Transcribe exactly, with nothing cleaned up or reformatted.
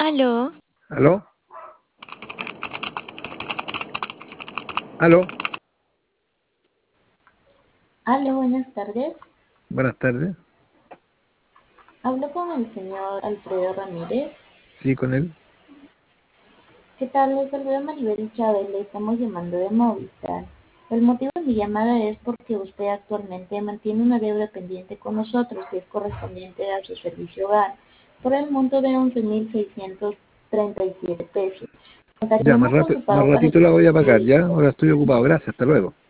Aló, ¿Aló? ¿Aló? Aló, buenas tardes. Buenas tardes. Hablo con el señor Alfredo Ramírez. Sí, con él. ¿Qué tal? Le saluda Maribel Chávez, le estamos llamando de Movistar. El motivo de mi llamada es porque usted actualmente mantiene una deuda pendiente con nosotros que es correspondiente a su servicio hogar por el monto de once mil seiscientos treinta y siete pesos. Ya, más, Contaríamos con rápido, su más pago para ratito la voy a iniciar su pagar, ¿ya? débito. Ahora estoy ocupado. Gracias, hasta luego.